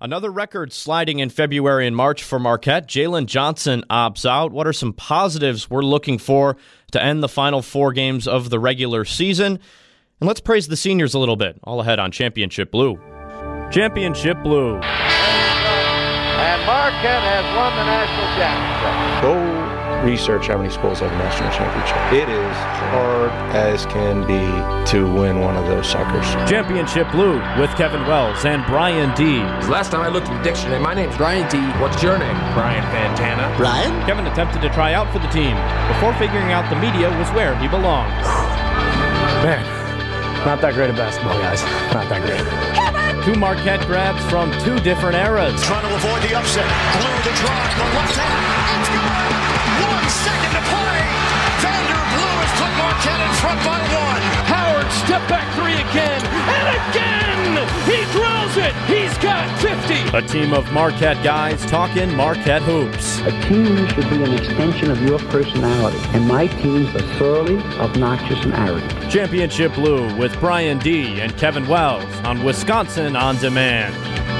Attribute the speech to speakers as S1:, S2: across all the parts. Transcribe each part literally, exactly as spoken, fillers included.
S1: Another record sliding in February and March for Marquette. Jalen Johnson opts out. What are some positives we're looking for to end the final four games of the regular season? And let's praise the seniors a little bit. All ahead on Championship Blue. Championship Blue.
S2: And Marquette has won the national championship.
S3: Go research how many schools have a national championship. It is hard as can be to win one of those suckers.
S1: Championship Blue with Kevin Wells and Brian D.
S4: Last time I looked at the dictionary, my name's Brian D. What's your name? Brian Fantana.
S5: Brian?
S1: Kevin attempted to try out for the team before figuring out the media was where he belonged.
S6: Man, not that great at basketball, guys. Not that great.
S1: Two Marquette grabs from two different eras.
S7: Trying to avoid the upset. Blue the drive, the left hand. It's good. One second to play. Vander Blue has put Marquette in front by one.
S8: Howard step back three again and again. He drills it. He's got fifty.
S1: A team of Marquette guys talking Marquette hoops.
S9: A team should be an extension of your personality, and my teams are surly, obnoxious, and arrogant.
S1: Championship Blue with Brian D. and Kevin Wells on Wisconsin On Demand.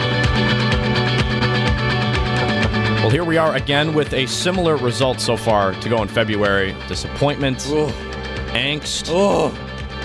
S1: Well, here we are again with a similar result so far to go in February. Disappointment, Ugh. angst.
S5: Oh.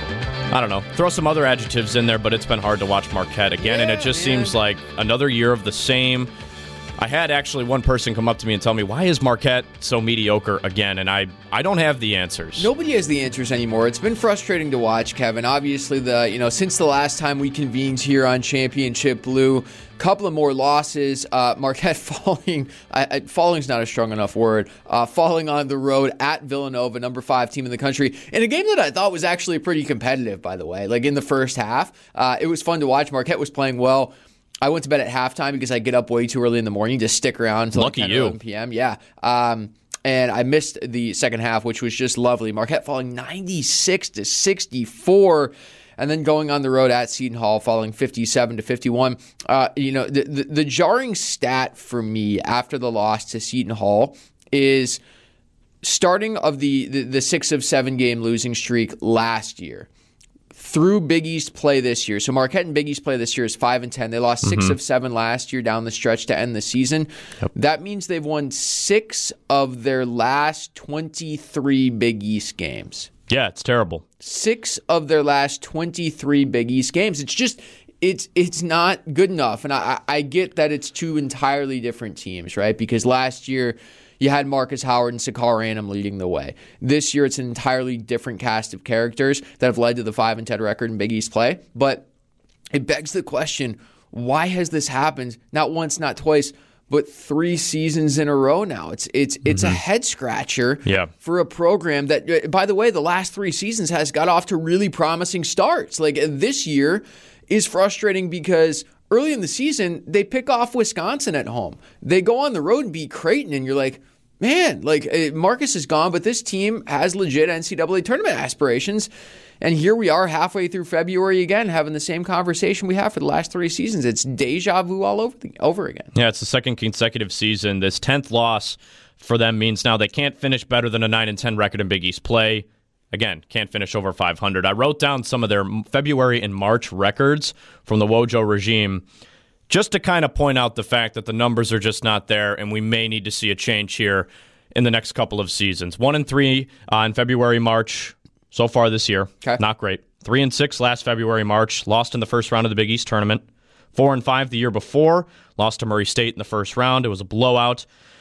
S1: I don't know. Throw some other adjectives in there, but it's been hard to watch Marquette again, yeah, and it just man. seems like another year of the same. I had actually one person come up to me and tell me, why is Marquette so mediocre again? And I, I don't have the answers.
S10: Nobody has the answers anymore. It's been frustrating to watch, Kevin. Obviously, the you know since the last time we convened here on Championship Blue, couple of more losses. Uh, Marquette falling, I, I, falling's not a strong enough word, uh, falling on the road at Villanova, number five team in the country, in a game that I thought was actually pretty competitive, by the way. Like in the first half, uh, it was fun to watch. Marquette was playing well. I went to bed at halftime because I get up way too early in the morning to stick around until
S1: Lucky
S10: like ten
S1: you.
S10: or eleven p.m. Yeah. Um, and I missed the second half, which was just lovely. Marquette falling ninety-six to sixty-four. And then going on the road at Seton Hall, falling fifty-seven to fifty-one. Uh, you know, the, the, the jarring stat for me after the loss to Seton Hall is starting of the, the, the six of seven game losing streak last year through Big East play this year. So Marquette and Big East play this year is five and ten. They lost mm-hmm. six of seven last year down the stretch to end the season. Yep. That means they've won six of their last twenty-three Big East games.
S1: Yeah, it's terrible.
S10: Six of their last twenty-three Big East games. It's just, it's it's not good enough. And I, I get that it's two entirely different teams, right? Because last year you had Marcus Howard and Sakar Annam leading the way. This year it's an entirely different cast of characters that have led to the five and ten record in Big East play. But it begs the question, why has this happened not once, not twice, but three seasons in a row now? It's it's it's mm-hmm. a head scratcher
S1: yeah.
S10: for a program that, by the way, the last three seasons has got off to really promising starts. Like this year is frustrating because early in the season they pick off Wisconsin at home. They go on the road and beat Creighton, and you're like, man, like Marcus is gone, but this team has legit N C double A tournament aspirations. And here we are halfway through February again, having the same conversation we have for the last three seasons. It's deja vu all over the, over again.
S1: Yeah, it's the second consecutive season. This tenth loss for them means now they can't finish better than a nine and ten record in Big East play. Again, can't finish over five hundred. I wrote down some of their February and March records from the Wojo regime just to kind of point out the fact that the numbers are just not there, and we may need to see a change here in the next couple of seasons. One and three uh, in February, March. So far this year, okay. Not great. Three and six last February, March. Lost in the first round of the Big East tournament. Four and five the year before. Lost to Murray State in the first round. It was a blowout.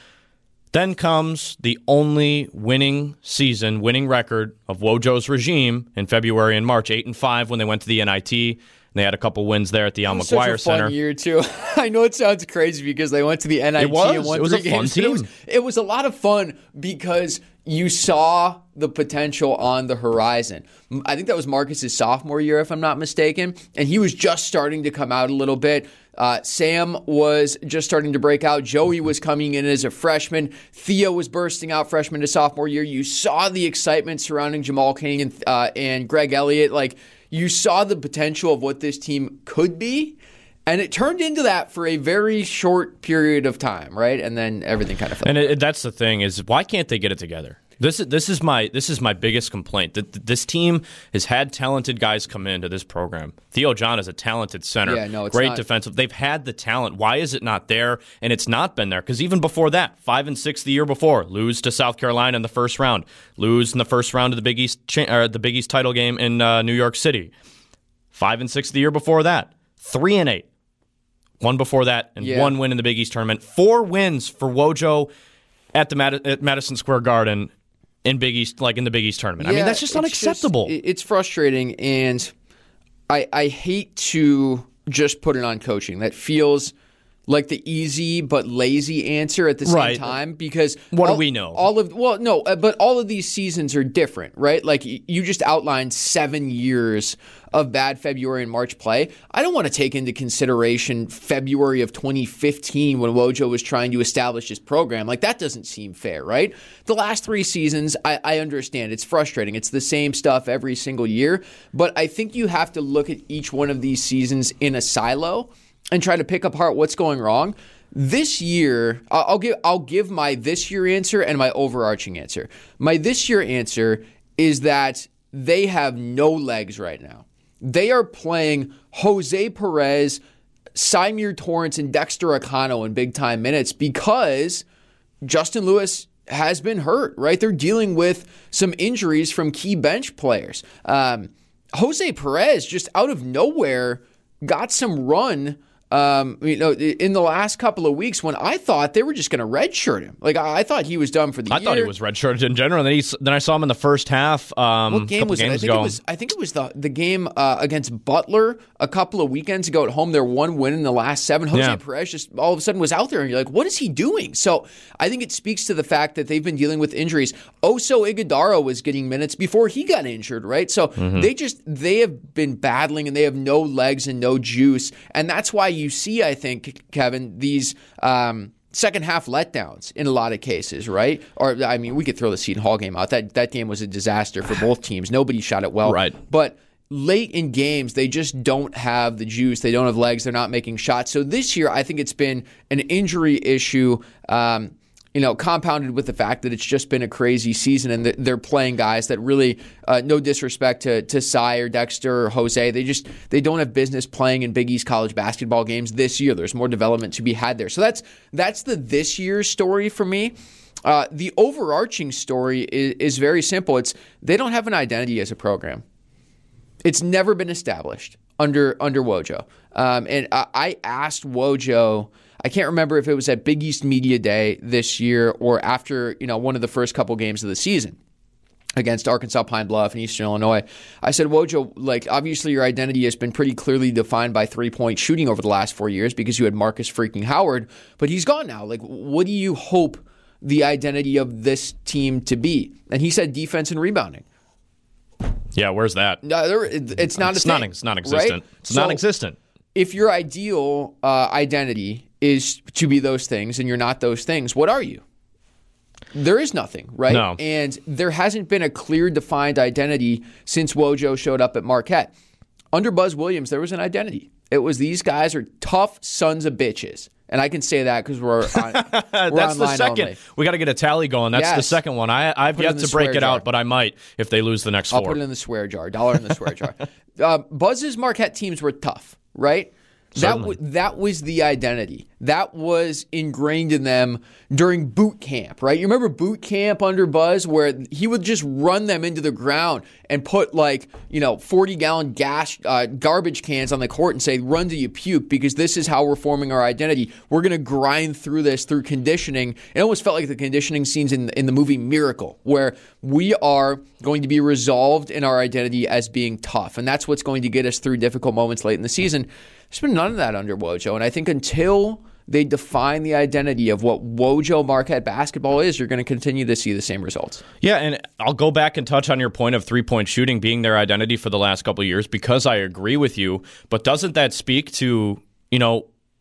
S1: Then comes the only winning season, winning record of Wojo's regime in February and March. Eight and five when they went to the N I T. They had a couple wins there at the Al McGuire Center.
S10: It was such a fun year, too. I know it sounds crazy because they went to the N I T
S1: it was.
S10: and won
S1: it was
S10: three
S1: a
S10: games.
S1: Fun team.
S10: It was, it was a lot of fun because you saw the potential on the horizon. I think that was Marcus's sophomore year, if I'm not mistaken, and he was just starting to come out a little bit. Uh, Sam was just starting to break out. Joey was coming in as a freshman. Theo was bursting out freshman to sophomore year. You saw the excitement surrounding Jamal King and, uh, and Greg Elliott. Like, you saw the potential of what this team could be, and it turned into that for a very short period of time, right? And then everything kind of fell.
S1: And it, that's the thing is, why can't they get it together? This is this is my this is my biggest complaint. That this team has had talented guys come into this program. Theo John is a talented center,
S10: yeah, no, it's
S1: great
S10: not.
S1: defensive. They've had the talent. Why is it not there? And it's not been there because even before that, five and six the year before, lose to South Carolina in the first round, lose in the first round of the Big East cha- or the Big East title game in uh, New York City. Five and six the year before that, three and eight, one before that, and
S10: yeah.
S1: one win in the Big East tournament. Four wins for Wojo at the Mad- at Madison Square Garden. In Big East, like in the Big East tournament.
S10: Yeah,
S1: I mean, that's just unacceptable.
S10: Just, it's frustrating, and I I hate to just put it on coaching. That feels like the easy but lazy answer at the same
S1: right.
S10: time because
S1: what
S10: all,
S1: do we know?
S10: All of well, no, but all of these seasons are different, right? Like you just outlined seven years of bad February and March play. I don't want to take into consideration February of twenty fifteen when Wojo was trying to establish his program. Like that doesn't seem fair, right? The last three seasons, I, I understand it's frustrating. It's the same stuff every single year, but I think you have to look at each one of these seasons in a silo and try to pick apart what's going wrong. This year, I'll give I'll give my this year answer and my overarching answer. My this year answer is that they have no legs right now. They are playing Jose Perez, Symir Torrance, and Dexter Acano in big-time minutes because Justin Lewis has been hurt, right? They're dealing with some injuries from key bench players. Um, Jose Perez, just out of nowhere, got some run Um, you know, in the last couple of weeks when I thought they were just going to redshirt him. Like, I, I thought he was done for the
S1: I
S10: year.
S1: thought he was redshirted in general. And then, he, then I saw him in the first half. Um,
S10: What game was it? I think
S1: ago.
S10: it was. I think it was the the game uh, against Butler a couple of weekends ago at home. Their one win in the last seven. Jose
S1: Yeah.
S10: Perez just all of a sudden was out there, and you're like, what is he doing? So I think it speaks to the fact that they've been dealing with injuries. Oso Ighodaro was getting minutes before he got injured, right? So
S1: Mm-hmm.
S10: they just they have been battling, and they have no legs and no juice, and that's why you see, I think, Kevin, these um, second half letdowns in a lot of cases, right? Or I mean, we could throw the Seton Hall game out. That that game was a disaster for both teams. Nobody shot it well,
S1: right?
S10: But late in games, they just don't have the juice. They don't have legs. They're not making shots. So this year, I think it's been an injury issue. Um, You know, compounded with the fact that it's just been a crazy season, and they're playing guys that really, uh, no disrespect to to Cy or Dexter or Jose, they just they don't have business playing in Big East college basketball games this year. There's more development to be had there. So that's that's the this year's story for me. Uh, the overarching story is, is very simple. It's they don't have an identity as a program. It's never been established under under Wojo. Um, and I, I asked Wojo. I can't remember if it was at Big East Media Day this year or after, you know, one of the first couple games of the season against Arkansas Pine Bluff and Eastern Illinois. I said, Wojo, like, obviously your identity has been pretty clearly defined by three-point shooting over the last four years because you had Marcus freaking Howard, but he's gone now. Like, what do you hope the identity of this team to be? And he said defense and rebounding.
S1: Yeah, where's that?
S10: No, there, it's not
S1: it's
S10: a
S1: not,
S10: thing,
S1: it's non-existent.
S10: right?
S1: It's
S10: So,
S1: non-existent.
S10: If your ideal uh, identity is to be those things and you're not those things, what are you? There is nothing, right?
S1: No.
S10: And there hasn't been a clear defined identity since Wojo showed up at Marquette. Under Buzz Williams, there was an identity. It was these guys are tough sons of bitches. And I can say that because we're on, we're
S1: That's the
S10: online
S1: second.
S10: only.
S1: We got to get a tally going. That's
S10: Yes.
S1: the second one. I, I've
S10: Put it
S1: yet
S10: in the
S1: to break
S10: swear
S1: it
S10: jar.
S1: out, but I might if they lose the next
S10: I'll
S1: four.
S10: put it in the swear jar. Dollar in the swear jar. Uh, Buzz's Marquette teams were tough, right? That
S1: Certainly.
S10: w- that was the identity. That was ingrained in them during boot camp, right? You remember boot camp under Buzz where he would just run them into the ground and put like, you know, forty-gallon gas uh, garbage cans on the court and say, run till you puke because this is how we're forming our identity. We're going to grind through this through conditioning. It almost felt like the conditioning scenes in, in the movie Miracle where we are going to be resolved in our identity as being tough. And that's what's going to get us through difficult moments late in the season. There's been none of that under Wojo. And I think until they define the identity of what Wojo Marquette basketball is, you're going to continue to see the same results.
S1: Yeah, and I'll go back and touch on your point of three-point shooting being their identity for the last couple of years because I agree with you. But doesn't that speak to, you know,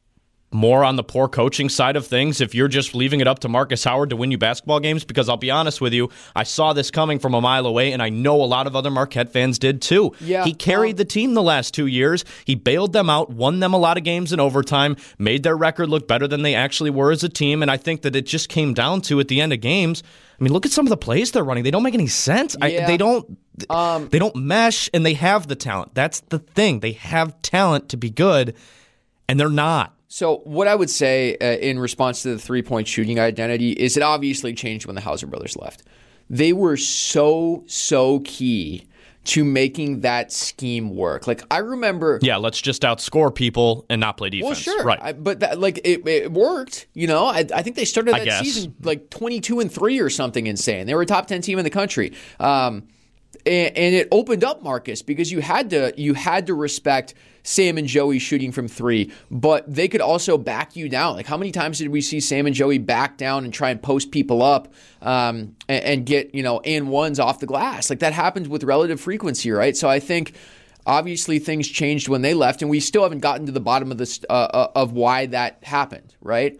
S1: more on the poor coaching side of things if you're just leaving it up to Marcus Howard to win you basketball games? Because I'll be honest with you, I saw this coming from a mile away, and I know a lot of other Marquette fans did too.
S10: Yeah,
S1: he carried
S10: um,
S1: the team the last two years. He bailed them out, won them a lot of games in overtime, made their record look better than they actually were as a team, and I think that it just came down to, at the end of games, I mean, look at some of the plays they're running. They don't make any sense.
S10: Yeah.
S1: I, they don't
S10: um,
S1: they don't mesh, and they have the talent. That's the thing. They have talent to be good, and they're not.
S10: So what I would say uh, in response to the three-point shooting identity is it obviously changed when the Hauser brothers left. They were so, so key to making that scheme work. Like, I remember...
S1: Yeah, let's just outscore people and not play defense.
S10: Well, sure.
S1: Right.
S10: I, but, that, like, it, it worked, you know? I, I think they started
S1: I
S10: that
S1: guess.
S10: season, like, twenty-two and three or something insane. They were a top ten team in the country. Um, and, and it opened up Marcus because you had to you had to respect Sam and Joey shooting from three, but they could also back you down. Like, how many times did we see Sam and Joey back down and try and post people up um, and, and get, you know, and ones off the glass? Like, that happens with relative frequency, right? So I think obviously things changed when they left, and we still haven't gotten to the bottom of this uh, of why that happened, right?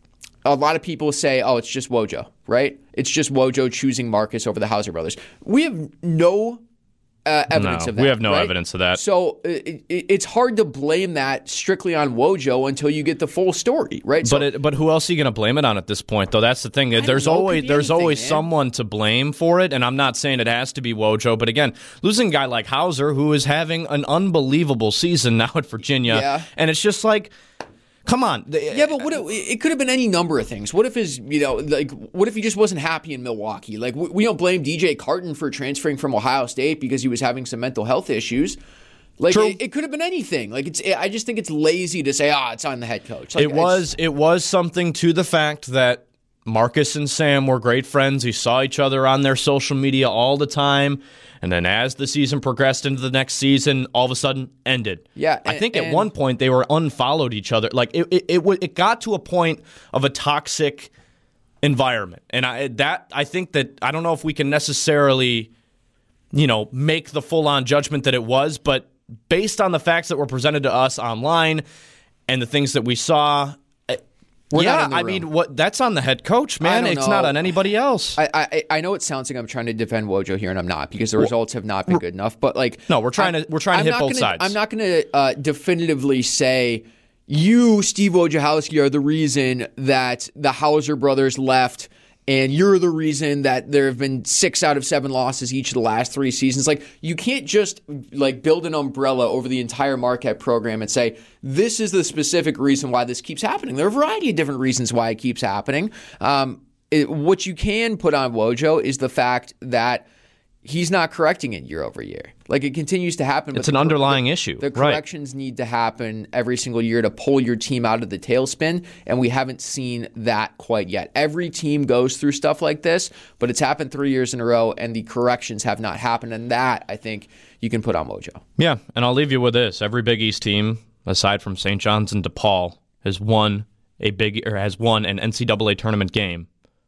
S10: A lot of people say, oh, it's just Wojo, right? It's just Wojo choosing Marcus over the Hauser brothers. We have no uh, evidence
S1: no,
S10: of that.
S1: We have no
S10: right?
S1: evidence of that.
S10: So it, it, it's hard to blame that strictly on Wojo until you get the full story, right? So,
S1: but it, but who else are you going to blame it on at this point, though? That's the thing.
S10: I
S1: There's
S10: don't know.
S1: always
S10: Could be
S1: there's
S10: anything,
S1: always
S10: man.
S1: someone to blame for it, and I'm not saying it has to be Wojo. But again, losing a guy like Hauser, who is having an unbelievable season now at Virginia,
S10: Yeah.
S1: and it's just like, come on.
S10: Yeah, but what if, it could have been any number of things. What if his, you know, like, what if he just wasn't happy in Milwaukee? Like, we, we don't blame D J Carton for transferring from Ohio State because he was having some mental health issues. Like,
S1: True.
S10: it, it could have been anything. Like, it's, I just think it's lazy to say, ah, oh, it's on the head coach. Like,
S1: it was it was something to the fact that Marcus and Sam were great friends. We saw each other on their social media all the time. And then as the season progressed into the next season, all of a sudden ended.
S10: Yeah,
S1: I
S10: and-
S1: think at
S10: and-
S1: one point they were unfollowed each other. Like it, it, it, it got to a point of a toxic environment, and I that I think that I don't know if we can necessarily, you know, make the full on judgment that it was, but based on the facts that were presented to us online and the things that we saw.
S10: We're
S1: yeah,
S10: not in the
S1: I
S10: room.
S1: mean, what that's on the head coach, man.
S10: don't
S1: It's
S10: know.
S1: not on anybody else.
S10: I, I I know it sounds like I'm trying to defend Wojo here, and I'm not because the results have not been good enough. But like,
S1: No, we're trying
S10: I'm-
S1: to- we're trying to
S10: I'm
S1: hit
S10: not
S1: both
S10: gonna,
S1: sides.
S10: I'm not going to uh, definitively say you, Steve Wojciechowski, are the reason that the Hauser brothers left, and you're the reason that there have been six out of seven losses each of the last three seasons. Like, you can't just like build an umbrella over the entire Marquette program and say this is the specific reason why this keeps happening. There are a variety of different reasons why it keeps happening. Um, it, what you can put on Wojo is the fact that he's not correcting it year over year. Like, it continues to happen.
S1: It's
S10: but
S1: an
S10: the-
S1: underlying
S10: the-
S1: issue.
S10: The
S1: Right.
S10: corrections need to happen every single year to pull your team out of the tailspin, and we haven't seen that quite yet. Every team goes through stuff like this, but it's happened three years in a row, and the corrections have not happened, and that, I think, you can put on Wojo.
S1: Yeah, and I'll leave you with this. Every Big East team, aside from Saint John's and DePaul, has won a big or has won an N C double A tournament game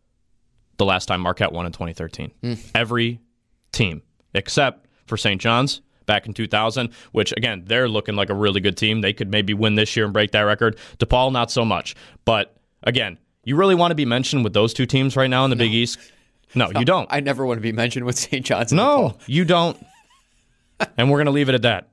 S1: the last time Marquette won in twenty thirteen.
S10: Mm.
S1: Every team, except for Saint John's back in two thousand, which, again, they're looking like a really good team. They could maybe win this year and break that record. DePaul, not so much. But, again, you really want to be mentioned with those two teams right now in the
S10: No.
S1: Big East? No, you don't.
S10: I never want to be mentioned with Saint John's and
S1: No,
S10: DePaul.
S1: you don't. And we're going to leave it at that.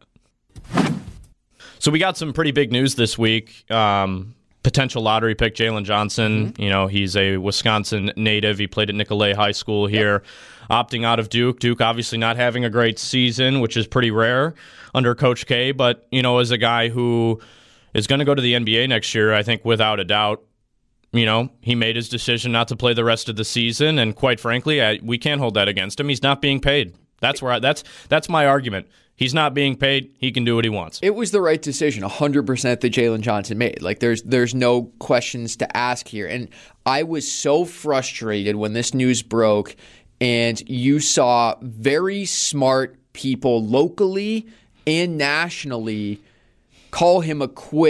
S1: So we got some pretty big news this week. Um, potential lottery pick, Jalen Johnson. Mm-hmm. You know, he's a Wisconsin native. He played at Nicolet High School here, yep. opting out of Duke. Duke obviously not having a great season, which is pretty rare under Coach K. But, you know, as a guy who is going to go to the N B A next year, I think without a doubt, you know, he made his decision not to play the rest of the season. And quite frankly, I, we can't hold that against him. He's not being paid. That's where I, that's that's my argument. He's not being paid. He can do what he wants.
S10: It was the right decision, one hundred percent that Jalen Johnson made. Like, there's there's no questions to ask here. And I was so frustrated when this news broke and you saw very smart people locally and nationally call him a quitter,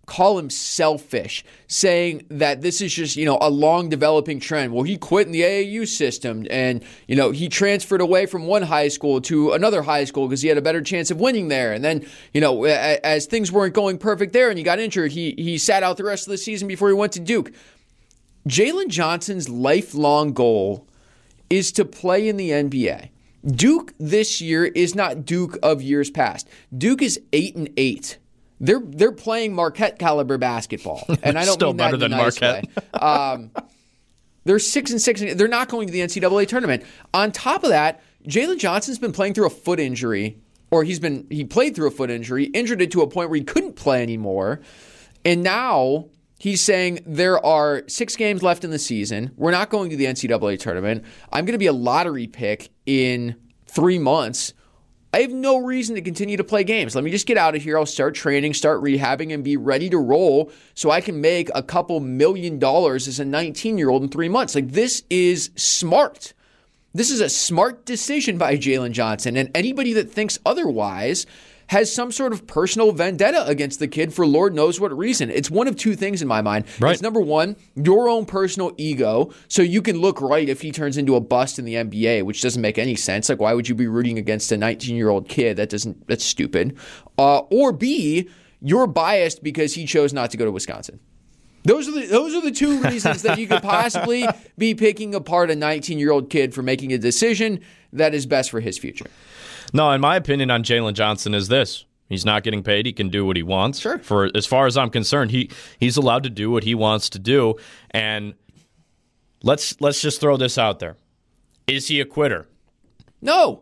S10: call him selfish, saying that this is just, you know, a long developing trend. Well, he quit in the A A U system and, you know, he transferred away from one high school to another high school because he had a better chance of winning there. And then, you know, as things weren't going perfect there and he got injured, he he sat out the rest of the season before he went to Duke. Jalen Johnson's lifelong goal is to play in the N B A. Duke this year is not Duke of years past. Duke is eight and eight. They're they're playing Marquette caliber basketball, and I don't
S1: Still
S10: mean that
S1: better
S10: in
S1: than
S10: a nice
S1: Marquette.
S10: way. Um, they're six and six. They're not going to the N C double A tournament. On top of that, Jalen Johnson's been playing through a foot injury, or he's been he played through a foot injury, injured it to a point where he couldn't play anymore, and now he's saying there are six games left in the season. We're not going to the N C double A tournament. I'm going to be a lottery pick in three months. I have no reason to continue to play games. Let me just get out of here. I'll start training, start rehabbing, and be ready to roll so I can make a couple million dollars as a nineteen-year-old in three months. Like, this is smart. This is a smart decision by Jalen Johnson, and anybody that thinks otherwise has some sort of personal vendetta against the kid for Lord knows what reason. It's one of two things in my mind.
S1: Right.
S10: It's number one, your own personal ego, so you can look right if he turns into a bust in the N B A, which doesn't make any sense. Like, why would you be rooting against a nineteen-year-old kid? That doesn't. That's stupid. Uh, or B, you're biased because he chose not to go to Wisconsin. Those are the those are the two reasons that you could possibly be picking apart a nineteen-year-old kid for making a decision that is best for his future.
S1: No, in my opinion on Jalen Johnson is this. He's not getting paid. He can do what he wants.
S10: Sure.
S1: For as far as I'm concerned, he he's allowed to do what he wants to do. And let's let's just throw this out there. Is he a quitter?
S10: No.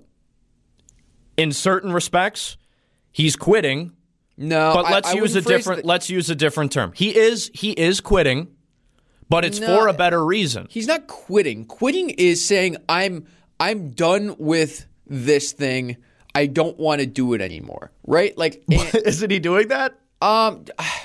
S1: In certain respects, he's quitting.
S10: No.
S1: But let's
S10: I, I
S1: use a different
S10: the,
S1: let's use a different term. He is he is quitting, but it's
S10: no,
S1: for a better reason.
S10: He's not quitting. Quitting is saying I'm I'm done with this thing. I don't want to do it anymore. Right? Like, and,
S1: isn't he doing that?
S10: Um,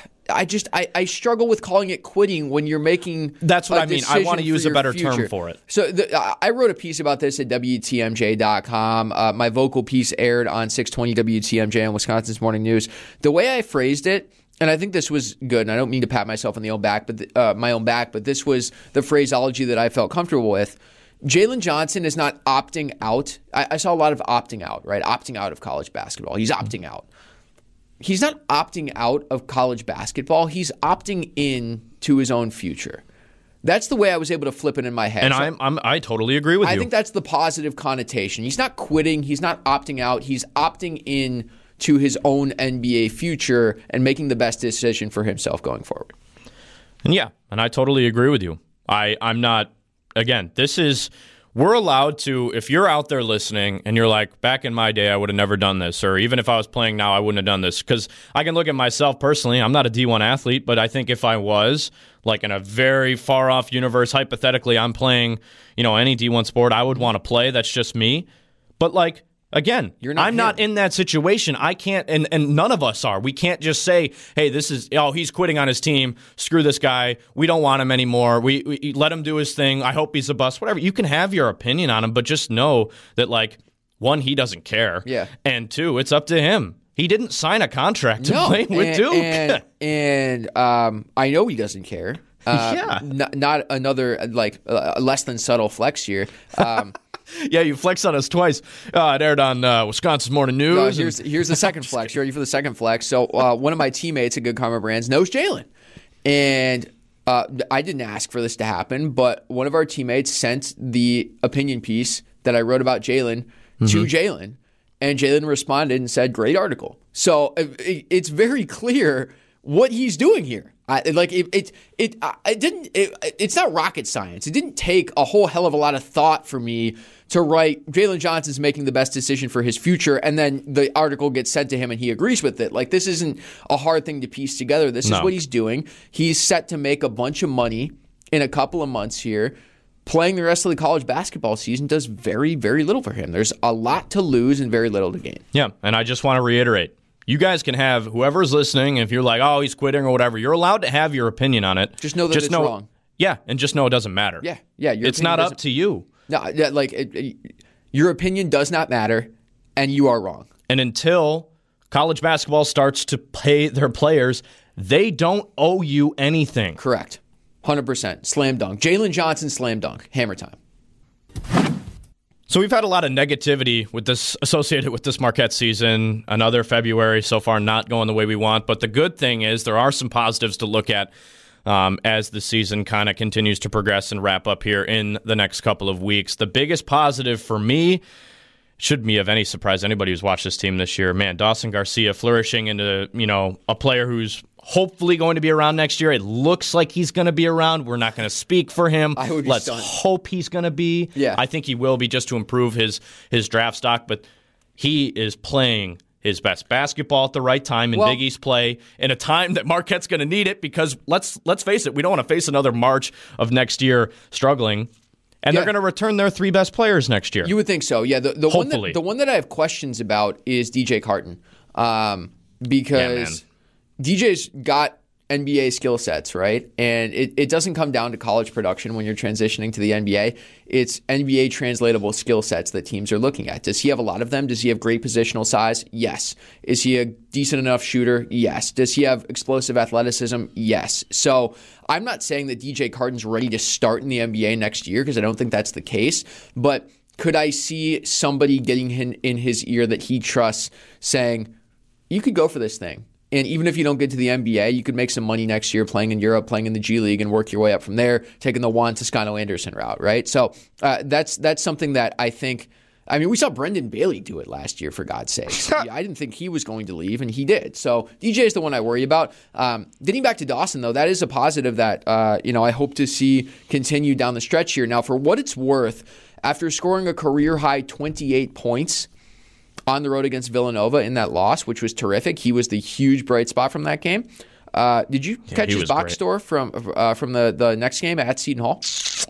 S10: I just I, I struggle with calling it quitting when you're making.
S1: That's what
S10: I
S1: I mean. I want to use a better
S10: future.
S1: term for it.
S10: So the, I wrote a piece about this at W T M J dot com. Uh, my vocal piece aired on six twenty W T M J on Wisconsin's Morning News. The way I phrased it, and I think this was good, and I don't mean to pat myself on the own back, but the, uh, my own back, but this was the phraseology that I felt comfortable with. Jalen Johnson is not opting out. I, I saw a lot of opting out, right? Opting out of college basketball. He's opting out. He's not opting out of college basketball. He's opting in to his own future. That's the way I was able to flip it in my head.
S1: And
S10: so
S1: I'm, I'm I totally agree with
S10: I
S1: you.
S10: I think that's the positive connotation. He's not quitting. He's not opting out. He's opting in to his own N B A future and making the best decision for himself going forward.
S1: And yeah, and I totally agree with you. I, I'm not... Again, this is, we're allowed to, if you're out there listening and you're like, back in my day, I would have never done this, or even if I was playing now, I wouldn't have done this. Because I can look at myself personally. I'm not a D one athlete, but I think if I was, like in a very far off universe, hypothetically, I'm playing, you know, any D one sport I would want to play. That's just me. But like, again,
S10: You're not
S1: I'm
S10: him.
S1: not in that situation. I can't, and, and none of us are. We can't just say, hey, this is, oh, he's quitting on his team. Screw this guy. We don't want him anymore. We, we let him do his thing. I hope he's a bust. Whatever. You can have your opinion on him, but just know that, like, one, he doesn't care.
S10: Yeah.
S1: And two, it's up to him. He didn't sign a contract to
S10: no.
S1: play with
S10: and,
S1: Duke.
S10: And, and um, I know he doesn't care. Uh,
S1: yeah.
S10: N- not another, like, uh, less than subtle flex here. Um,
S1: Yeah, you flexed on us twice. Uh, it aired on uh, Wisconsin's Morning News.
S10: Uh, here's here's the second flex. You ready for the second flex? So uh, one of my teammates at Good Karma Brands knows Jalen, and uh, I didn't ask for this to happen, but one of our teammates sent the opinion piece that I wrote about Jalen mm-hmm. to Jalen, and Jalen responded and said, "Great article." So it, it's very clear what he's doing here. I, like it, it, it, it didn't. It, it's not rocket science. It didn't take a whole hell of a lot of thought for me to write Jalen Johnson's making the best decision for his future, and then the article gets sent to him and he agrees with it. Like, this isn't a hard thing to piece together. This
S1: no.
S10: is what he's doing. He's set to make a bunch of money in a couple of months here. Playing the rest of the college basketball season does very, very little for him. There's a lot to lose and very little to gain.
S1: Yeah, and I just want to reiterate. You guys can have, whoever's listening, if you're like, oh, he's quitting or whatever, you're allowed to have your opinion on it.
S10: Just know that
S1: just
S10: it's
S1: know,
S10: wrong.
S1: Yeah, and just know it doesn't matter.
S10: Yeah, yeah. Your
S1: it's not up to you.
S10: No, yeah, like it, it, your opinion does not matter, and you are wrong.
S1: And until college basketball starts to pay their players they don't owe you anything.
S10: Correct. one hundred percent. Slam dunk. Jalen Johnson, slam dunk. Hammer time.
S1: So we've had a lot of negativity with this associated with this Marquette season. Another February so far not going the way we want. But the good thing is there are some positives to look at um, as the season kind of continues to progress and wrap up here in the next couple of weeks. The biggest positive for me, shouldn't be of any surprise to anybody who's watched this team this year, man, Dawson Garcia flourishing into, you know, a player who's hopefully going to be around next year. It looks like he's going to be around. We're not going to speak for him.
S10: I would be
S1: Let's
S10: stunned.
S1: hope he's going to be.
S10: Yeah.
S1: I think he will be just to improve his his draft stock, but he is playing his best basketball at the right time in
S10: Well,
S1: Big East play in a time that Marquette's going to need it because let's let's face it, we don't want to face another March of next year struggling. And
S10: Yeah.
S1: they're going to return their three best players next year.
S10: You would think so. Yeah. The, the one
S1: Hopefully.
S10: that the one that I have questions about is D J Carton. Um, because D J's got N B A skill sets, right? And it, it doesn't come down to college production when you're transitioning to the N B A. It's N B A translatable skill sets that teams are looking at. Does he have a lot of them? Does he have great positional size? Yes. Is he a decent enough shooter? Yes. Does he have explosive athleticism? Yes. So I'm not saying that D J Carton's ready to start in the N B A next year because I don't think that's the case. But could I see somebody getting him in his ear that he trusts saying, you could go for this thing? And even if you don't get to the N B A, you could make some money next year playing in Europe, playing in the G League, and work your way up from there, taking the Juan Toscano-Anderson route, right? So uh, that's that's something that I think – I mean, we saw Brendan Bailey do it last year, for God's sakes. I didn't think he was going to leave, and he did. So D J is the one I worry about. Um, getting back to Dawson, though, that is a positive that uh, you know I hope to see continue down the stretch here. Now, for what it's worth, after scoring a career-high twenty-eight points – on the road against Villanova in that loss, which was terrific. He was the huge bright spot from that game. Uh, did you
S1: Yeah,
S10: catch
S1: he
S10: his
S1: was
S10: box
S1: great.
S10: score from uh, from the, the next game at Seton Hall?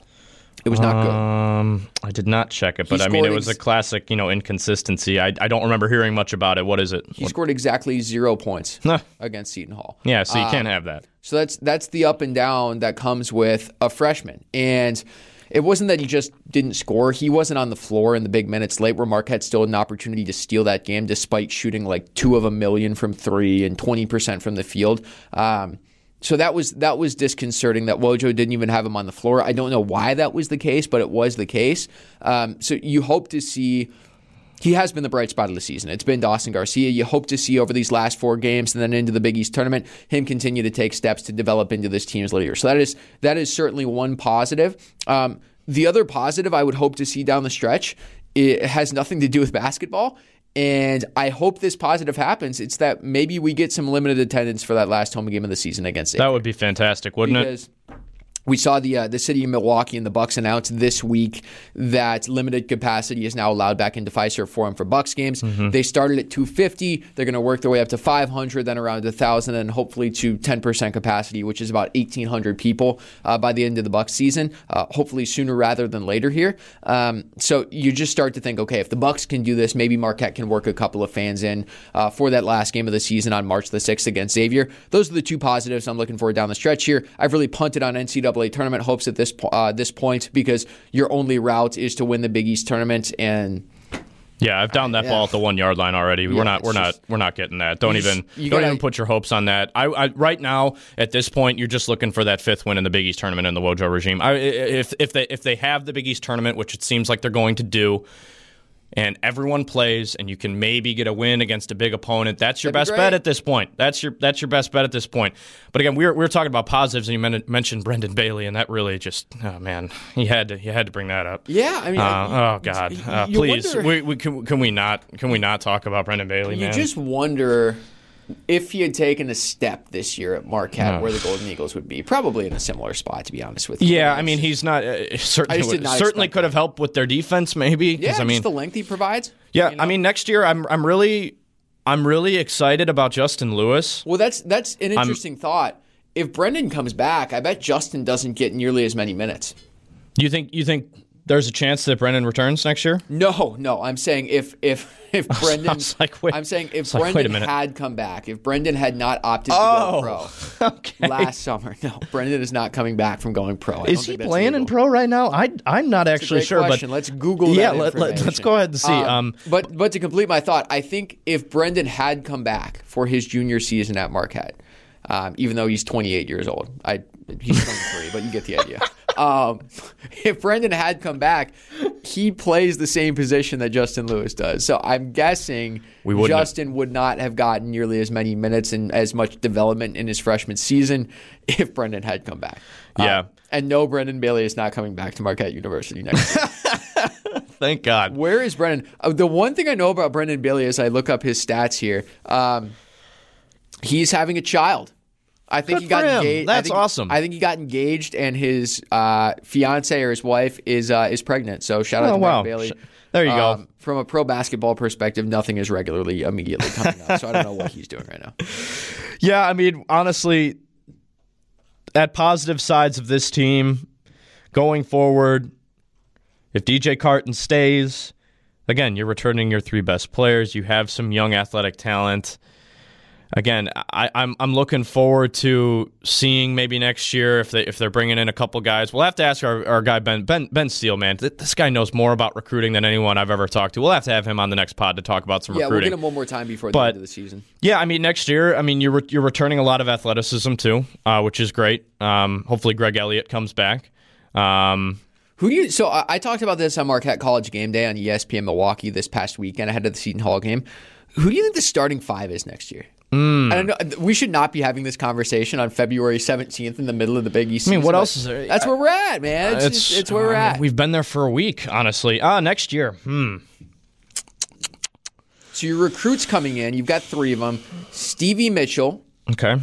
S10: It was not good.
S1: Um, I did not check it,
S10: He
S1: but I mean, it
S10: scored
S1: was a
S10: ex-
S1: classic, you know, inconsistency. I, I don't remember hearing much about it. What is it?
S10: He
S1: What-
S10: scored exactly zero points
S1: Huh.
S10: against Seton Hall.
S1: Yeah, so you
S10: Um,
S1: can't have that.
S10: So that's that's the up and down that comes with a freshman. And it wasn't that he just didn't score. He wasn't on the floor in the big minutes late where Marquette still had an opportunity to steal that game despite shooting like two of a million from three and twenty percent from the field. Um, so that was that was disconcerting that Wojo didn't even have him on the floor. I don't know why that was the case, but it was the case. Um, so you hope to see... He has been the bright spot of the season. It's been Dawson Garcia. You hope to see over these last four games and then into the Big East tournament, him continue to take steps to develop into this team's leader. So that is that is certainly one positive. Um, the other positive I would hope to see down the stretch, it has nothing to do with basketball, and I hope this positive happens. It's that maybe we get some limited attendance for that last home game of the season against Xavier.
S1: That would be fantastic, wouldn't
S10: because
S1: it?
S10: We saw the uh, the city of Milwaukee and the Bucks announce this week that limited capacity is now allowed back into Fiserv Forum for Bucks games.
S1: Mm-hmm.
S10: They started at two fifty. They're going to work their way up to five hundred, then around one thousand, and hopefully to ten percent capacity, which is about eighteen hundred people uh, by the end of the Bucks season. Uh, hopefully sooner rather than later here. Um, so you just start to think, okay, if the Bucks can do this, maybe Marquette can work a couple of fans in uh, for that last game of the season on March the sixth against Xavier. Those are the two positives I'm looking for down the stretch here. I've really punted on N C double A tournament hopes at this po- uh, this point because your only route is to win the Big East tournament, and
S1: Yeah, I've downed that ball
S10: Yeah.
S1: at the one yard line already. We're
S10: Yeah,
S1: not,
S10: it's
S1: we're
S10: just-
S1: not, we're not getting that. Don't
S10: You
S1: even,
S10: just- you
S1: don't
S10: gotta-
S1: even put your hopes on that. I, I, right now, at this point, you're just looking for that fifth win in the Big East tournament in the Wojo regime. I, if, if they, if they have the Big East tournament, which it seems like they're going to do, and everyone plays, and you can maybe get a win against a big opponent, that's your
S10: That'd
S1: best
S10: be
S1: bet
S10: great.
S1: at this point. That's your, that's your best bet at this point. But again, we were, we were talking about positives, and you men- mentioned Brendan Bailey, and that really just, oh man, you had to, you had to bring that up.
S10: yeah, I mean,
S1: Uh,
S10: I-
S1: oh God!
S10: you-
S1: Uh,
S10: you
S1: please,
S10: wonder-
S1: we, we can, can we not? Can we not talk about Brendan Bailey,
S10: You
S1: man?
S10: just wonder if he had taken a step this year at Marquette,
S1: No.
S10: where the Golden Eagles would be. Probably in a similar spot, to be honest with you.
S1: yeah, I mean, he's not uh, certainly
S10: I just did
S1: would-
S10: not
S1: certainly
S10: expect
S1: could
S10: that.
S1: have helped with their defense, maybe. 'cause,
S10: yeah,
S1: I
S10: just
S1: mean,
S10: the length he provides.
S1: yeah,
S10: you know?
S1: I mean, next year, I'm I'm really I'm really excited about Justin Lewis.
S10: Well, that's that's an interesting thought. If Brendan comes back, I bet Justin doesn't get nearly as many minutes.
S1: You think you think there's a chance that Brendan returns next year?
S10: No, no. I'm saying if if if Brendan,
S1: was like, wait-
S10: I'm saying
S1: I
S10: if
S1: was like, wait a
S10: Brendan
S1: minute.
S10: had come back, if Brendan had not opted to
S1: Oh,
S10: go pro
S1: okay.
S10: last summer, no, Brendan is not coming back from going pro. I don't
S1: Is he
S10: think that's
S1: playing in
S10: legal.
S1: pro right now? I I'm not
S10: It's a
S1: actually
S10: great
S1: sure,
S10: question.
S1: but
S10: Let's Google that
S1: yeah, let, let, let's
S10: information.
S1: go ahead and see.
S10: Um,
S1: Um,
S10: but but to complete my thought, I think if Brendan had come back for his junior season at Marquette, um, even though he's twenty-eight years old. I He's twenty-three, but you get the idea. Um, if Brendan had come back, he plays the same position that Justin Lewis does. So I'm guessing
S1: we
S10: Justin
S1: have.
S10: would not have gotten nearly as many minutes and as much development in his freshman season if Brendan had come back.
S1: Yeah.
S10: Uh, and no, Brendan Bailey is not coming back to Marquette University next year.
S1: Thank God.
S10: Where is Brendan? Uh, the one thing I know about Brendan Bailey is I look up his stats here. Um, he's having a child. I think
S1: Good
S10: he got
S1: for him.
S10: engaged.
S1: That's
S10: I think,
S1: awesome.
S10: I think he got engaged, and his uh, fiance or his wife is uh, is pregnant. So shout out
S1: Oh,
S10: to
S1: wow.
S10: Brendan Bailey.
S1: There you
S10: Um,
S1: go.
S10: From a pro basketball perspective, nothing is regularly immediately coming up. So I don't know what he's doing right now.
S1: Yeah, I mean, honestly, at positive sides of this team going forward, if D J Carton stays, again, you're returning your three best players. You have some young athletic talent. Again, I, I'm I'm looking forward to seeing maybe next year if they if they're bringing in a couple guys. We'll have to ask our, our guy Ben Ben Ben Steele, man. This guy knows more about recruiting than anyone I've ever talked to. We'll have to have him on the next pod to talk about some
S10: Yeah,
S1: recruiting.
S10: we'll get him one more time before the
S1: But-
S10: end of the season.
S1: Yeah, I mean, next year, I mean, you're re- you're returning a lot of athleticism too, uh, which is great. Um, hopefully, Greg Elliott comes back. Um,
S10: Who do you? So I, I talked about this on Marquette College Game Day on E S P N Milwaukee this past weekend ahead of the Seton Hall game. Who do you think the starting five is next year?
S1: mm.
S10: I don't know. We should not be having this conversation on February seventeenth in the middle of the Big East
S1: I mean,
S10: season,
S1: what
S10: but
S1: else is there?
S10: That's where we're at, man. It's, it's, it's where we're
S1: I mean,
S10: at.
S1: We've been there for a week, honestly. Ah, next year. Hmm.
S10: So your recruits coming in, you've got three of them. Stevie Mitchell,
S1: Okay.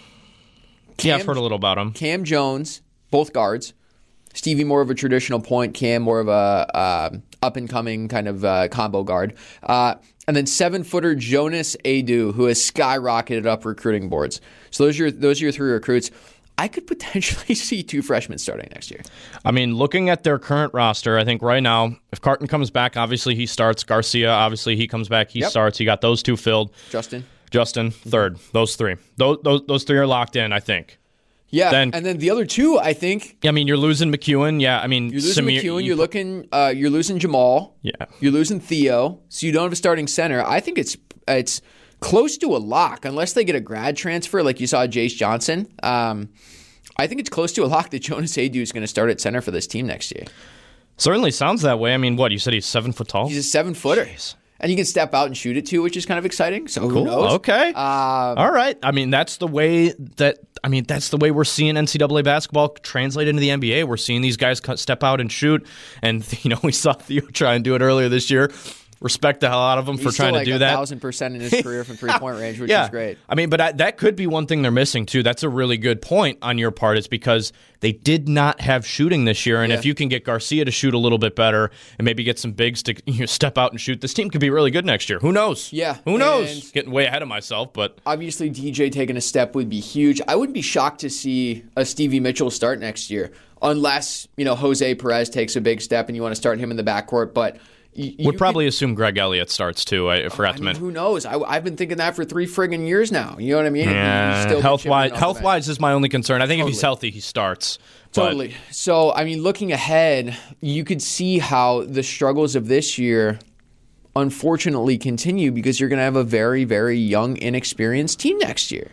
S10: Cam,
S1: yeah, I've heard a little about him.
S10: Cam Jones, both guards. Stevie more of a traditional point, Cam more of a uh, up-and-coming kind of uh, combo guard. Uh, and then seven-footer Jonas Adu, who has skyrocketed up recruiting boards. So those are your, those are your three recruits. I could potentially see two freshmen starting next year.
S1: I mean, looking at their current roster, I think right now, if Carton comes back, obviously he starts. Garcia, obviously he comes back, he
S10: Yep.
S1: starts. You got those two filled.
S10: Justin?
S1: Justin, third. Those three. Those, those, those three are locked in, I think.
S10: Yeah,
S1: Then-
S10: and then the other two, I think,
S1: I mean, you're losing McEwen. Yeah, I mean,
S10: you're losing
S1: Samir-
S10: McEwen, you're looking, uh, you're losing Jamal,
S1: Yeah.
S10: you're losing Theo, so you don't have a starting center. I think it's it's close to a lock, unless they get a grad transfer like you saw Jace Johnson. Um, I think it's close to a lock that Jonas Adu is going to start at center for this team next year.
S1: Certainly sounds that way. I mean, what, you said he's seven foot tall?
S10: He's a seven footer. And he can step out and shoot it too, which is kind of exciting. So who
S1: Cool.
S10: knows?
S1: Okay.
S10: Um,
S1: All right. I mean, that's the way that I mean, that's the way we're seeing N C double A basketball translate into the N B A. We're seeing these guys cut, step out and shoot, and you know we saw Theo try and do it earlier this year. Respect the hell out of him for
S10: He's
S1: trying
S10: still like
S1: to do
S10: a
S1: that.
S10: thousand percent in his career from three point range, which
S1: yeah.
S10: is great.
S1: I mean, but I, that could be one thing they're missing too. That's a really good point on your part. Is because they did not have shooting this year, and
S10: Yeah.
S1: if you can get Garcia to shoot a little bit better and maybe get some bigs to you know, step out and shoot, this team could be really good next year. Who knows?
S10: Yeah,
S1: Who knows?
S10: and-
S1: Getting way ahead of myself, but
S10: Obviously, D J taking a step would be huge. I wouldn't be shocked to see a Stevie Mitchell start next year, unless you know Jose Perez takes a big step and you want to start him in the backcourt. But you, you
S1: would probably
S10: could-
S1: assume Greg Elliott starts too. I forgot
S10: I
S1: to
S10: mean,
S1: mention.
S10: who knows? I, I've been thinking that for three friggin' years now. You know what I mean?
S1: Yeah, health wise, health wise is my only concern. I think if he's
S10: Totally.
S1: healthy, he starts. But
S10: Totally. So, I mean, looking ahead, you could see how the struggles of this year unfortunately continue because you're going to have a very, very young, inexperienced team next year.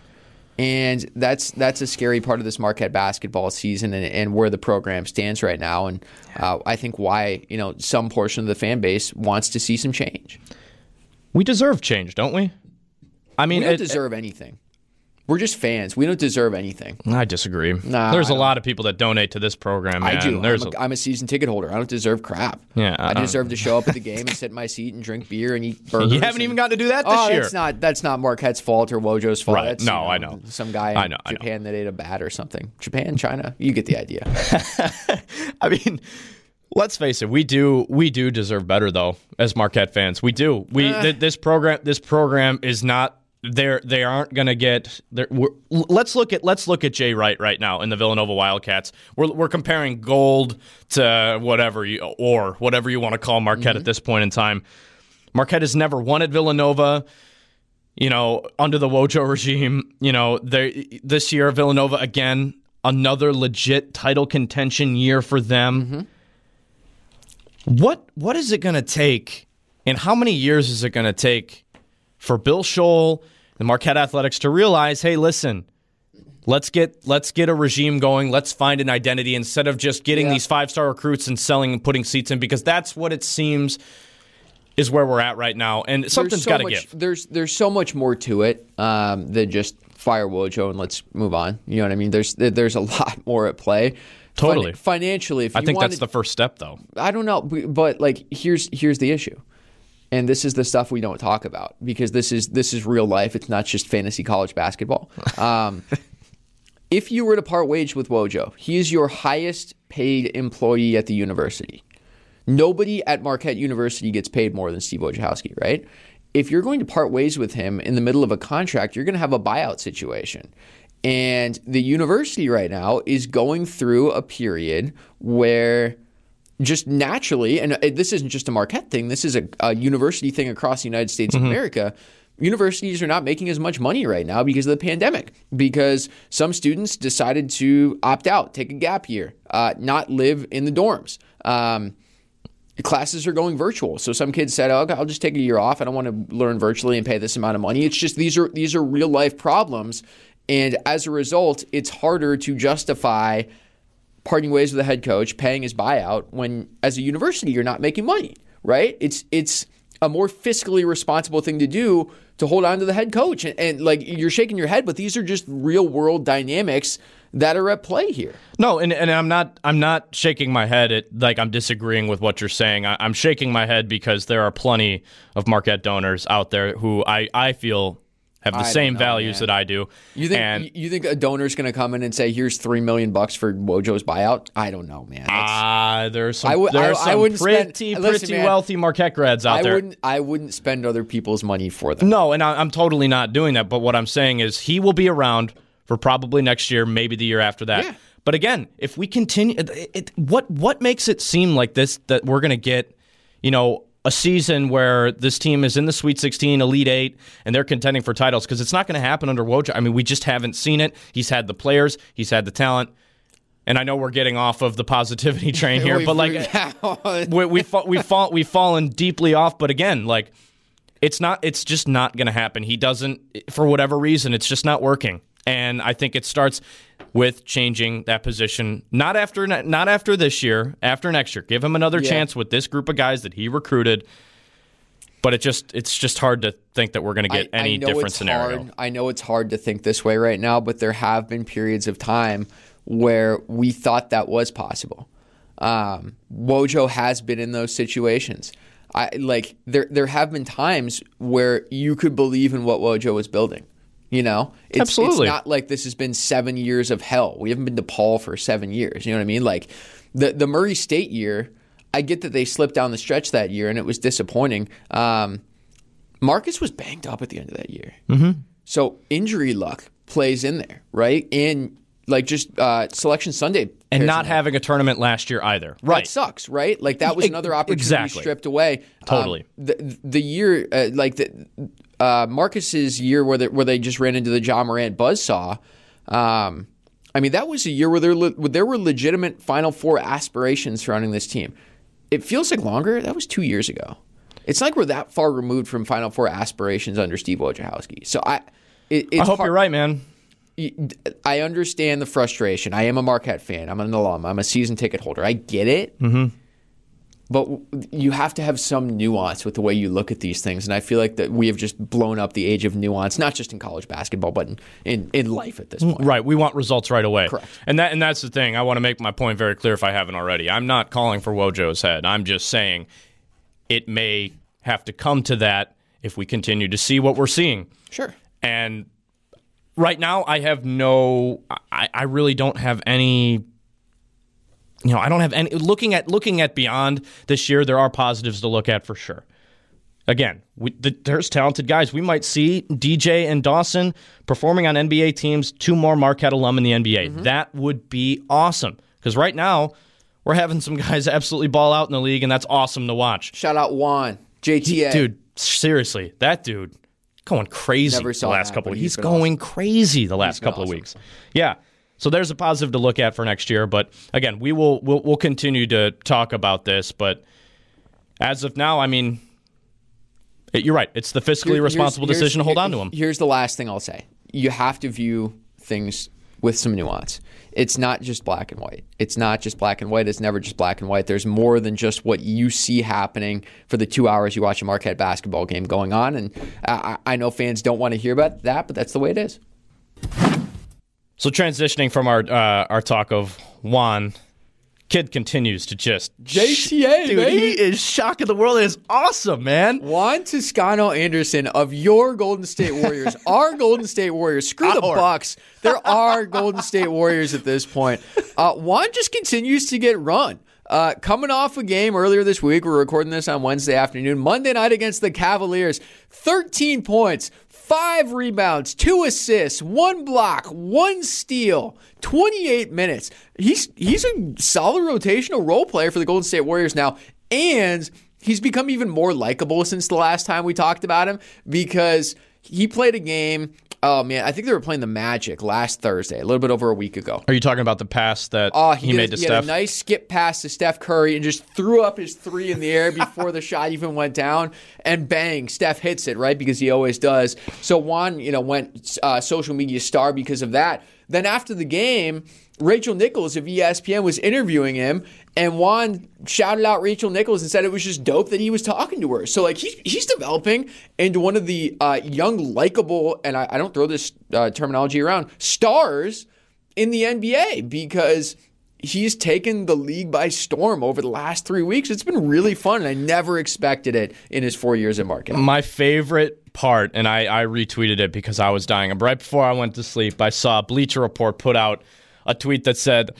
S10: And that's that's a scary part of this Marquette basketball season and, and where the program stands right now. And uh, I think why, you know, some portion of the fan base wants to see some change.
S1: we deserve change, don't we? I mean,
S10: We don't
S1: it-
S10: deserve anything. We're just fans. We don't deserve anything.
S1: I disagree.
S10: Nah,
S1: There's
S10: I
S1: a
S10: don't.
S1: lot of people that donate to this program, man.
S10: I do.
S1: There's
S10: I'm a,
S1: a,
S10: I'm a season ticket holder. I don't deserve crap.
S1: Yeah,
S10: I
S1: uh,
S10: deserve to show up at the game and sit in my seat and drink beer and eat burgers.
S1: you haven't
S10: and-
S1: even gotten to do that this
S10: oh,
S1: year.
S10: that's not that's not Marquette's fault or Wojo's fault.
S1: Right.
S10: That's,
S1: No,
S10: you
S1: I know.
S10: Some guy in
S1: I know, I know.
S10: Japan that ate a bat or something. Japan, China. You get the idea.
S1: I mean, let's face it, we do we do deserve better though as Marquette fans. We do. We
S10: Eh.
S1: th- this program this program is not they're they aren't going to get they're- we're, let's look at let's look at Jay Wright right now in the Villanova Wildcats. We're we're comparing gold to whatever you or whatever you want to call Marquette
S10: Mm-hmm.
S1: at this point in time. Marquette has never won at Villanova. You know, under the Wojo regime, you know, they this year Villanova again, another legit title contention year for them.
S10: Mm-hmm.
S1: What what is it going to take, and how many years is it going to take for Bill Scholl and Marquette Athletics to realize, hey, listen, Let's get let's get a regime going. Let's find an identity instead of just getting
S10: Yeah.
S1: these five-star recruits and selling and putting seats in, because that's what it seems is where we're at right now. And something's
S10: so
S1: got to
S10: much-
S1: give.
S10: There's there's so much more to it um, than just fire Wojo and let's move on. You know what I mean? There's there's a lot more at play.
S1: Totally.
S10: Fin- financially, if
S1: I
S10: you
S1: think
S10: wanted,
S1: that's the first step, though.
S10: I don't know, but like here's here's the issue. And this is the stuff we don't talk about because this is this is real life. It's not just fantasy college basketball. Um, if you were to part ways with Wojo, he is your highest paid employee at the university. Nobody at Marquette University gets paid more than Steve Wojciechowski, right? If you're going to part ways with him in the middle of a contract, you're going to have a buyout situation. And the university right now is going through a period where just naturally, and this isn't just a Marquette thing, this is a, a university thing across the United States
S1: Mm-hmm.
S10: of America. Universities are not making as much money right now because of the pandemic, because some students decided to opt out, take a gap year, uh, not live in the dorms. Um, classes are going virtual. So some kids said, oh, okay, I'll just take a year off. I don't want to learn virtually and pay this amount of money. It's just these are these are real life problems. And as a result, it's harder to justify parting ways with a head coach, paying his buyout when as a university you're not making money, right? It's it's a more fiscally responsible thing to do to hold on to the head coach. And, and like you're shaking your head, but these are just real world dynamics that are at play here.
S1: No, and, and I'm not I'm not shaking my head at like I'm disagreeing with what you're saying. I, I'm shaking my head because there are plenty of Marquette donors out there who I, I feel have the
S10: I don't
S1: same
S10: know,
S1: values
S10: man.
S1: that I do.
S10: You think
S1: and,
S10: you think a donor's going to come in and say, "Here's three million bucks for Wojo's buyout"? I don't know, man. That's,
S1: Ah, there's some,
S10: I would-
S1: there's
S10: I- I
S1: some
S10: wouldn't spend-
S1: pretty,
S10: listen,
S1: pretty
S10: man,
S1: wealthy Marquette grads out
S10: I
S1: there.
S10: wouldn't. I wouldn't spend other people's money for them.
S1: No, and I, I'm totally not doing that. But what I'm saying is he will be around for probably next year, maybe the year after that.
S10: Yeah.
S1: But again, if we continue, it, it, what what makes it seem like this that we're going to get, you know, a season where this team is in the Sweet sixteen, Elite Eight, and they're contending for titles? Because it's not going to happen under Woj. I mean, we just haven't seen it. He's had the players, he's had the talent, and I know we're getting off of the positivity train here, but like we we fa- we fall we've fallen deeply off. But again, like it's not, it's just not going to happen. He doesn't, for whatever reason, it's just not working. And I think it starts with changing that position. Not after not after this year, after next year. Give him another
S10: Yeah.
S1: chance with this group of guys that he recruited. But it just it's just hard to think that we're going to get
S10: I,
S1: any
S10: I know
S1: different
S10: it's
S1: scenario.
S10: Hard. I know it's hard to think this way right now, but there have been periods of time where we thought that was possible. Um, Wojo has been in those situations. I like there. There have been times where you could believe in what Wojo was building. You know, it's,
S1: Absolutely.
S10: It's not like this has been seven years of hell. We haven't been to Paul for seven years. You know what I mean? Like the the Murray State year, I get that they slipped down the stretch that year and it was disappointing. Um, Marcus was banged up at the end of that year, mm-hmm. so injury luck plays in there, right? And like just uh, Selection Sunday,
S1: And not
S10: in
S1: having a tournament last year either. Right.
S10: That sucks, right? Like that was another opportunity
S1: Exactly.
S10: stripped away.
S1: Totally.
S10: Um, the the year, uh, like the uh, Marcus's year, where they, where they just ran into the Ja Morant buzzsaw. Um, I mean, that was a year where there le- where there were legitimate Final Four aspirations surrounding this team. It feels like longer. That was two years ago. It's like we're that far removed from Final Four aspirations under Steve Wojciechowski. So I, it, it's
S1: I hope
S10: hard-
S1: you're right, man.
S10: I understand the frustration. I am a Marquette fan. I'm an alum. I'm a season ticket holder. I get it. Mm-hmm. But you have to have some nuance with the way you look at these things. And I feel like that we have just blown up the age of nuance, not just in college basketball, but in, in, in life at this point.
S1: Right. We want results right away.
S10: Correct.
S1: And that and that's the thing. I want to make my point very clear if I haven't already. I'm not calling for Wojo's head. I'm just saying it may have to come to that if we continue to see what we're seeing.
S10: Sure.
S1: And right now, I have no. I, I really don't have any. You know, I don't have any. Looking at looking at beyond this year, there are positives to look at for sure. Again, we, the, there's talented guys. We might see D J and Dawson performing on N B A teams. Two more Marquette alum in the N B A. Mm-hmm. That would be awesome. Because right now, we're having some guys absolutely ball out in the league, and that's awesome to watch.
S10: Shout out Juan, J T A.
S1: He, dude, seriously, that dude. Going crazy
S10: Never saw
S1: the last
S10: that,
S1: couple of
S10: but
S1: weeks.
S10: he's
S1: He's
S10: been
S1: going
S10: awesome.
S1: crazy the last
S10: been
S1: couple
S10: awesome.
S1: of weeks. Yeah. So there's a positive to look at for next year. But again, we will we'll, we'll continue to talk about this. But as of now, I mean, it, you're right. It's the fiscally
S10: Here-
S1: responsible
S10: here's-
S1: decision to hold
S10: here-
S1: on to him.
S10: Here's the last thing I'll say. You have to view things with some nuance. It's not just black and white. It's not just black and white. It's never just black and white. There's more than just what you see happening for the two hours you watch a Marquette basketball game going on. And I, I know fans don't want to hear about that, but that's the way it is.
S1: So transitioning from our uh, our talk of Juan, kid continues to just
S10: J T A,
S1: dude,
S10: baby.
S1: He is shocking the world. It is awesome, man.
S10: Juan Toscano Anderson of your Golden State Warriors, our Golden State Warriors. Screw the Bucks. There are Golden State Warriors at this point. Uh, Juan just continues to get run. Uh, coming off a game earlier this week, we're recording this on Wednesday afternoon, Monday night against the Cavaliers, thirteen points, five rebounds, two assists, one block, one steal, twenty-eight minutes. He's he's a solid rotational role player for the Golden State Warriors now, and he's become even more likable since the last time we talked about him because he played a game. Oh, man, I think they were playing the Magic last Thursday, a little bit over a week ago.
S1: Are you talking about the pass that
S10: oh,
S1: he,
S10: he
S1: made
S10: did,
S1: to
S10: he
S1: Steph?
S10: Had a nice skip pass to Steph Curry and just threw up his three in the air before the shot even went down. And bang, Steph hits it, right, because he always does. So Juan, you know, went uh, social media star because of that. Then after the game, Rachel Nichols of E S P N was interviewing him, and Juan shouted out Rachel Nichols and said it was just dope that he was talking to her. So, like, he's, he's developing into one of the uh, young, likable, and I, I don't throw this uh, terminology around, stars in the N B A because he's taken the league by storm over the last three weeks. It's been really fun, and I never expected it in his four years at Marquette.
S1: My favorite part, and I, I retweeted it because I was dying. Right before I went to sleep, I saw Bleacher Report put out a tweet that said,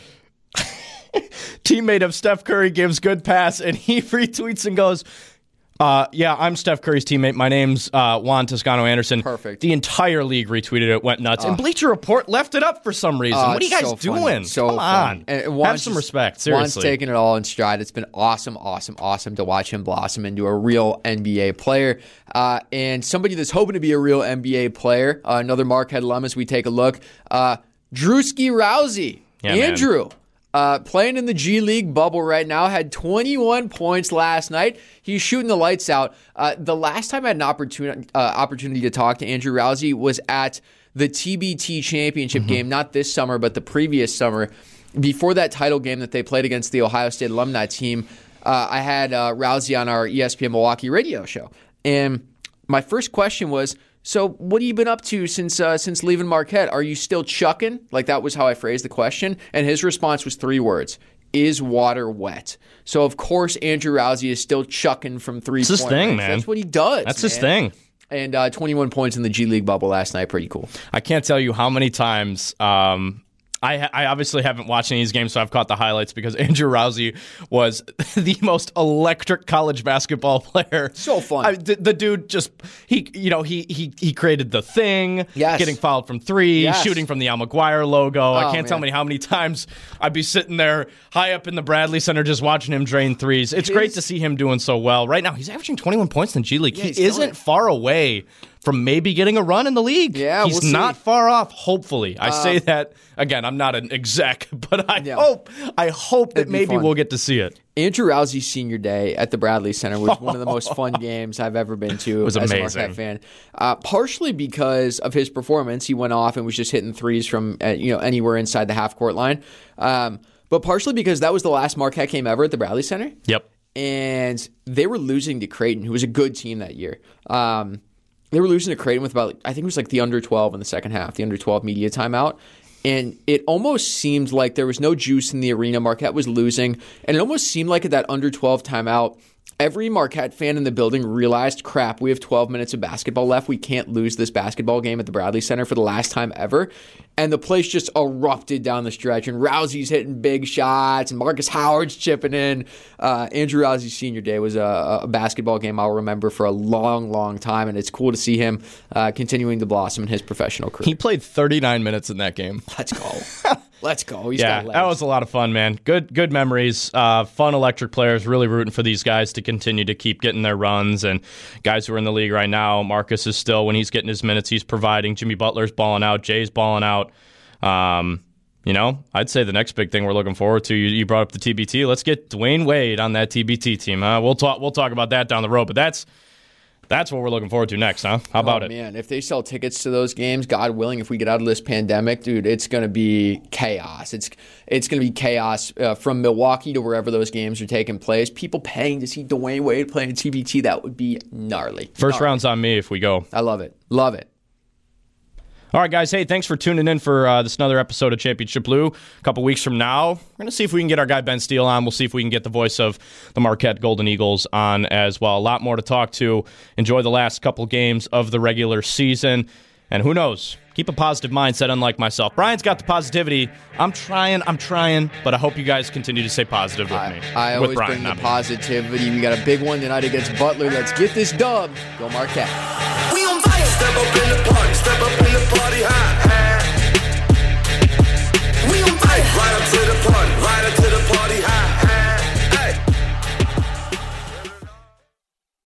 S1: teammate of Steph Curry gives good pass, and he retweets and goes, uh, yeah, I'm Steph Curry's teammate. My name's uh, Juan Toscano Anderson.
S10: Perfect.
S1: The entire league retweeted it, went nuts.
S10: Uh,
S1: and Bleacher Report left it up for some reason.
S10: Uh,
S1: what are you guys
S10: so
S1: doing?
S10: So
S1: Come
S10: fun.
S1: on.
S10: And
S1: Have
S10: Juan's
S1: some
S10: just,
S1: respect. Seriously.
S10: Juan's taking it all in stride. It's been awesome, awesome, awesome to watch him blossom into a real N B A player. Uh, and somebody that's hoping to be a real N B A player, uh, another Marquette alum as we take a look, uh, Drewski Rousey.
S1: Yeah,
S10: Andrew. Uh, playing in the G League bubble right now, had twenty-one points last night. He's shooting the lights out. Uh, the last time I had an opportunity uh, opportunity to talk to Andrew Rousey was at the T B T championship mm-hmm. game, not this summer, but the previous summer. Before that title game that they played against the Ohio State alumni team, uh, I had uh, Rousey on our E S P N Milwaukee radio show. And my first question was, so what have you been up to since uh, since leaving Marquette? Are you still chucking? Like, that was how I phrased the question. And his response was three words. Is water wet? So, of course, Andrew Rousey is still chucking from three-point
S1: That's his thing,
S10: range.
S1: man.
S10: That's what he does,
S1: That's
S10: man.
S1: his thing.
S10: And uh, twenty-one points in the G League bubble last night. Pretty cool.
S1: I can't tell you how many times um, I, I obviously haven't watched any of these games, so I've caught the highlights because Andrew Rousey was the most electric college basketball player.
S10: So fun.
S1: I, the, the dude just he you know he he he created the thing.
S10: Yes.
S1: Getting fouled from three,
S10: Yes.
S1: shooting from the Al McGuire logo.
S10: Oh,
S1: I can't
S10: man.
S1: tell me how many times I'd be sitting there high up in the Bradley Center just watching him drain threes. It's
S10: His-
S1: great to see him doing so well. Right now, he's averaging twenty-one points in the G League.
S10: Yeah,
S1: he
S10: he's killing
S1: isn't
S10: it.
S1: far away from maybe getting a run in the league.
S10: Yeah,
S1: he's
S10: we'll
S1: not
S10: see.
S1: far off, hopefully. I
S10: Uh,
S1: say that, again, I'm not an exec, but I
S10: Yeah.
S1: hope I hope that
S10: It'd be
S1: maybe
S10: fun.
S1: we'll get to see it.
S10: Andrew Rousey's senior day at the Bradley Center was one of the most fun games I've ever been to
S1: was
S10: as
S1: amazing.
S10: a Marquette fan. Uh, partially because of his performance. He went off and was just hitting threes from uh, you know anywhere inside the half-court line. Um, but partially because that was the last Marquette game ever at the Bradley Center.
S1: Yep.
S10: And they were losing to Creighton, who was a good team that year. Um, they were losing to Creighton with about, I think it was like the under twelve in the second half, the under twelve media timeout. And it almost seemed like there was no juice in the arena. Marquette was losing. And it almost seemed like at that under twelve timeout, every Marquette fan in the building realized, crap, we have twelve minutes of basketball left. We can't lose this basketball game at the Bradley Center for the last time ever. And the place just erupted down the stretch. And Rousey's hitting big shots. And Marcus Howard's chipping in. Uh, Andrew Rousey's senior day was a, a basketball game I'll remember for a long, long time. And it's cool to see him uh, continuing to blossom in his professional career.
S1: He played thirty-nine minutes in that game.
S10: Let's go. Let's go. He's
S1: yeah,
S10: got legs.
S1: that was a lot of fun, man. Good good memories. Uh, fun electric players. Really rooting for these guys to continue to keep getting their runs. And guys who are in the league right now, Marcus is still, when he's getting his minutes, he's providing. Jimmy Butler's balling out. Jay's balling out. Um, you know, I'd say the next big thing we're looking forward to, you, you brought up the T B T. Let's get Dwayne Wade on that T B T team. Huh? We'll talk. We'll talk about that down the road. But that's That's what we're looking forward to next, huh? How about
S10: oh,
S1: it?
S10: Man, if they sell tickets to those games, God willing, if we get out of this pandemic, dude, it's going to be chaos. It's it's going to be chaos uh, from Milwaukee to wherever those games are taking place. People paying to see Dwayne Wade play in T B T, that would be gnarly.
S1: First
S10: gnarly.
S1: round's on me if we go.
S10: I love it. Love it.
S1: All right, guys. Hey, thanks for tuning in for uh, this another episode of Championship Blue. A couple weeks from now, we're going to see if we can get our guy Ben Steele on. We'll see if we can get the voice of the Marquette Golden Eagles on as well. A lot more to talk to. Enjoy the last couple games of the regular season. And who knows? Keep a positive mindset, unlike myself. Brian's got the positivity. I'm trying, I'm trying, but I hope you guys continue to stay positive with
S10: I,
S1: me.
S10: I
S1: with
S10: always
S1: Brian,
S10: bring the positivity. We got a big one tonight against Butler. Let's get this dub. Go Marquette.
S7: We on fire. Step up in the party, step up in the party high. We on fire. Right up to the party, right up to